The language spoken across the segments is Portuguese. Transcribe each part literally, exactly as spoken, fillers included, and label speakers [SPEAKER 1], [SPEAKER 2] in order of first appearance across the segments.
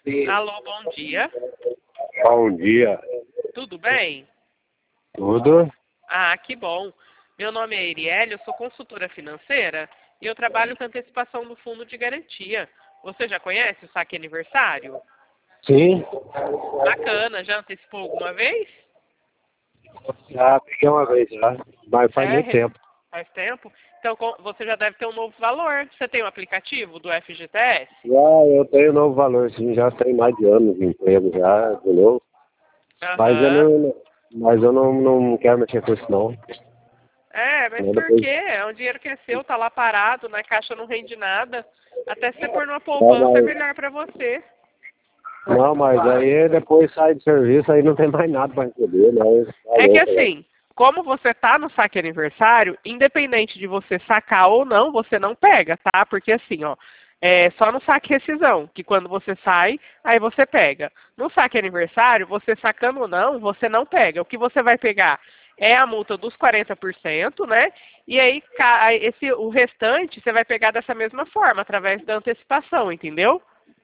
[SPEAKER 1] Alô, bom dia.
[SPEAKER 2] Bom dia.
[SPEAKER 1] Tudo bem?
[SPEAKER 2] Tudo?
[SPEAKER 1] Ah, que bom. Meu nome é Erielle, eu sou consultora financeira e eu trabalho com antecipação do fundo de garantia. Você já conhece o saque aniversário?
[SPEAKER 2] Sim.
[SPEAKER 1] Bacana, já antecipou alguma vez?
[SPEAKER 2] Já peguei uma vez já, mas faz
[SPEAKER 1] É,
[SPEAKER 2] muito
[SPEAKER 1] re-
[SPEAKER 2] tempo.
[SPEAKER 1] faz tempo? Então com- você já deve ter um novo valor. Você tem o aplicativo do F G T S?
[SPEAKER 2] Já eu tenho novo valor, sim, já tem mais de anos de emprego já, de novo. Mas eu
[SPEAKER 1] Aham.
[SPEAKER 2] não, mas eu não, não quero mexer com isso não.
[SPEAKER 1] É, mas
[SPEAKER 2] Né,
[SPEAKER 1] por
[SPEAKER 2] depois,
[SPEAKER 1] quê? É um dinheiro que é seu, tá lá parado, na caixa não rende nada. Até se você pôr numa
[SPEAKER 2] não,
[SPEAKER 1] poupança é
[SPEAKER 2] mas,
[SPEAKER 1] melhor pra você.
[SPEAKER 2] não, mas aí depois sai de serviço, aí não tem mais nada para receber, né? Tá
[SPEAKER 1] É que
[SPEAKER 2] louco, né?
[SPEAKER 1] assim, como você tá no saque aniversário, independente de você sacar ou não, você não pega, tá? Porque assim, ó, é só no saque rescisão, que quando você sai, aí você pega. No saque aniversário, você sacando ou não, você não pega. O que você vai pegar é a multa dos quarenta por cento, né? E aí ca- aí esse, o restante você vai pegar dessa mesma forma, através da antecipação, entendeu?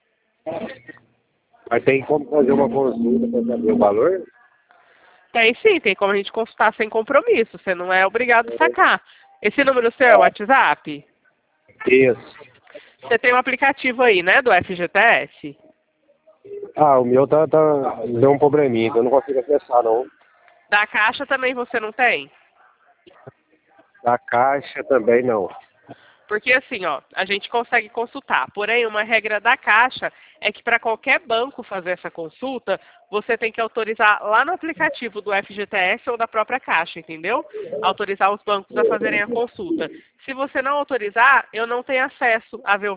[SPEAKER 2] Mas tem como fazer uma consulta para saber o valor?
[SPEAKER 1] Tem sim, tem como a gente consultar sem compromisso, você não é obrigado a sacar. Esse número seu é o WhatsApp?
[SPEAKER 2] Isso.
[SPEAKER 1] Você tem um aplicativo aí, né, do F G T S?
[SPEAKER 2] Ah, o meu tá, tá, deu um probleminha, que eu não consigo acessar não.
[SPEAKER 1] Da Caixa também você não tem?
[SPEAKER 2] Da Caixa também não.
[SPEAKER 1] Porque assim, ó, a gente consegue consultar. Porém, uma regra da Caixa é que para qualquer banco fazer essa consulta, você tem que autorizar lá no aplicativo do F G T S ou da própria Caixa, entendeu? Autorizar os bancos a fazerem a consulta. Se você não autorizar, eu não tenho acesso a ver o